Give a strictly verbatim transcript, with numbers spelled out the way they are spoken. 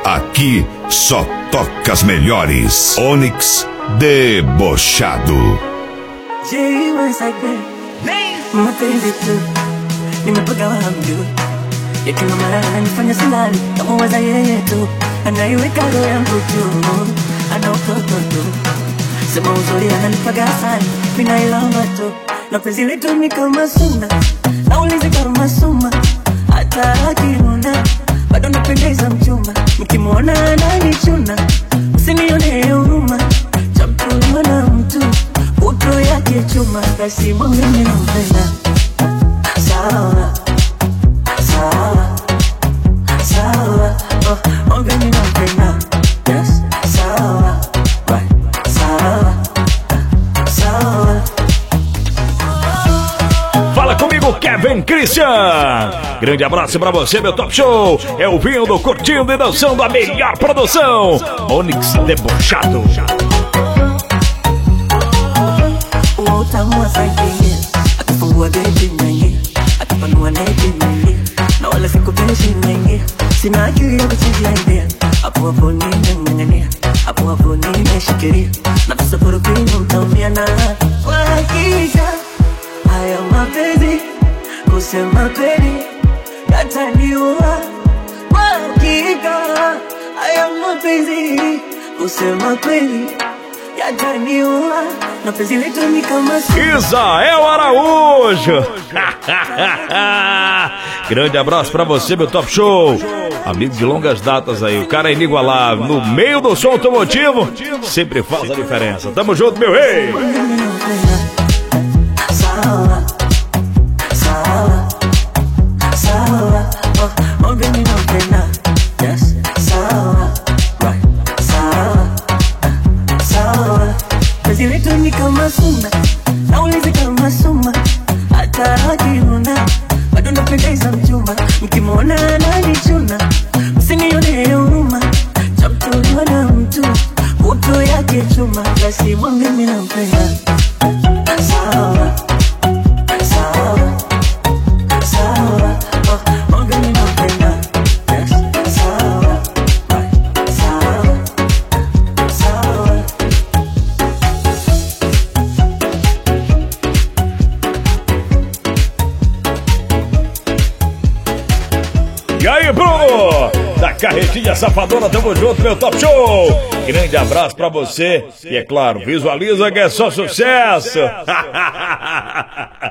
Aqui só toca as melhores. Onyx Debochado. Mapenzi tu nimepagawa hamdu ya kila mara ananifanya silali kama waza yeye tu, anaiweka roho yangu juu, ana utoto tu, sema uzuri ananipaga sana, mimi nailamba tu, na penzi letu ni kama suna, naulizi kama suma, hata akinuna bado napendeza mchumba, nikimwona ananichuna, usinione huruma, champuliwa na mtu uto yake chuma, basi mwangu mimi nampenda. Sawa, sawa, sawa, oh, mwangu mimi nampenda. Yes, sawa, right, sawa, sawa. Fala comigo, Kevin Christian. Grande abraço pra você, meu Top Show. É ouvindo, curtindo e dançando a melhor produção. Onyx Debochado. Utamu wa saidie, akifungua geti mengi, akipanua neti mengi, na wala sikupeshi mengi, sina akili ya kuchangia idea, hapo hapo nimeng'ang'ania, hapo hapo nimeshikilia, na tusapuru kwinyo mtaumia na kwa hakika, haya mapenzi, kusema kweli, yataniua, kwa hakika, haya mapenzi, kusema kweli, yataniua, na penzi letu ni kama Isael Araújo. Grande abraço pra você, meu Top Show. Amigo de longas datas aí, o cara é inigualável. No meio do som automotivo, sempre faz a diferença. Tamo junto, meu rei. Sawa, sawa, sawa, oh, oh, baby, no pena. Yes, sawa, right, sawa, sawa. Penzi letu ni kama suna, naulizi kama suma, hata akinuna bado napendeza mchumba, mkimwona ananichuna, msinione huruma, chamtuliwa na mtu uto yake chuma, basi mwangu mimi nampenda. Sawa, sawa, sawa, oh, mwangu mimi nampenda. Yes, sawa, right, sawa, sawa. E aí, Bruno? Da Carretinha Safadona, tamo junto, meu Top Show. Grande abraço pra você. E é claro, visualiza que é só sucesso.